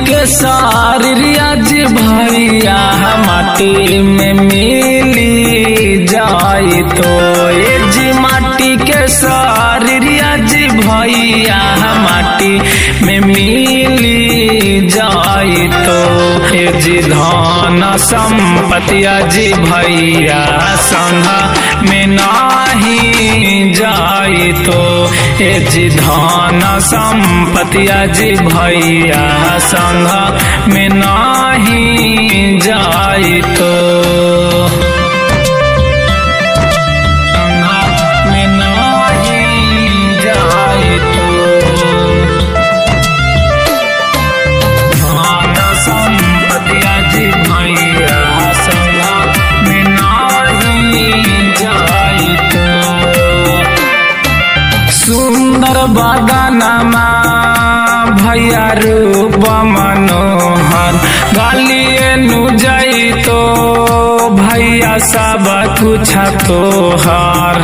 के सारिया जी भैया माटी में मिली जाई तो ये जी माटी के सारिया जी भैया माटी में मिली जाई तो ये जी धन संपतिया जी भैया संग में नाही जाई तो ये जी धन संपतिया जी भैया संग में नाही जाई तो सुंदर बदनमा भैया रूप मनोहर गालिए नु जाई तो भैया सब कुछ तोहार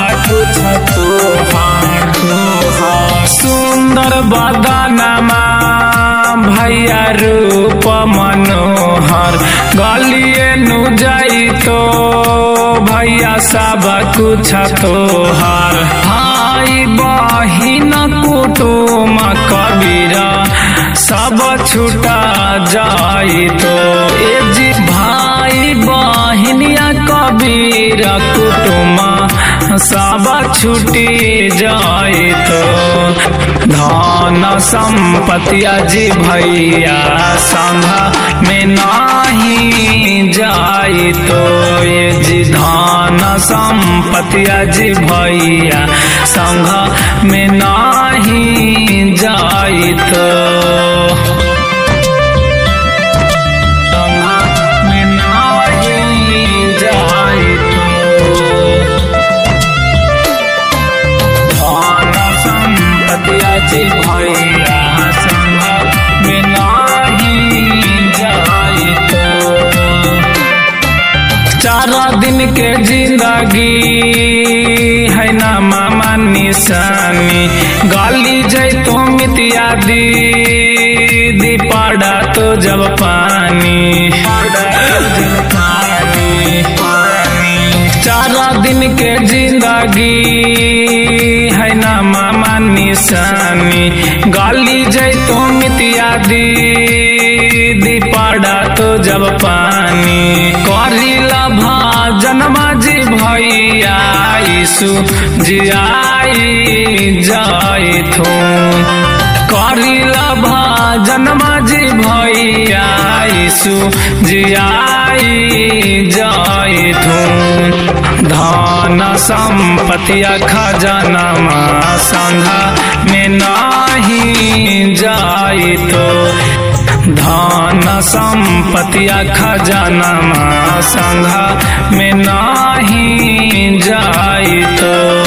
सुंदर बदनमा भैया रूप मनोहर गालिए नु जाई तो भैया सब कुछ तोहार भाई बहिन कुटुम कबीरा सब छूटा जाई तो ए जी भाई बहिनिया कबीरा कुटुम सब छूटी जाई तो धन संपतिया जी भैया संग में नाही जाई तो ये जी धन संपतिया जी भैया संग में नाही जाई तो जी भैया संग में नाही जाई तो 4 दिन के जिंदगी है ना मामा निशानी गाली जय तो मितिया दी पाड़ा तो जब पानी 4 दिन के जिंदगी है ना मामा निशानी गाली जय तो मितिया दी पाड़ा तो जब पानी करिला भाजन जी भैया यीशु जी आई जाई थो करिला भाजन जी भैया यीशु जी आई जाई थो धन संपतिया खजाना संग में नाही जाई तो धन संपतिया खजाना संग में नाही जाई तो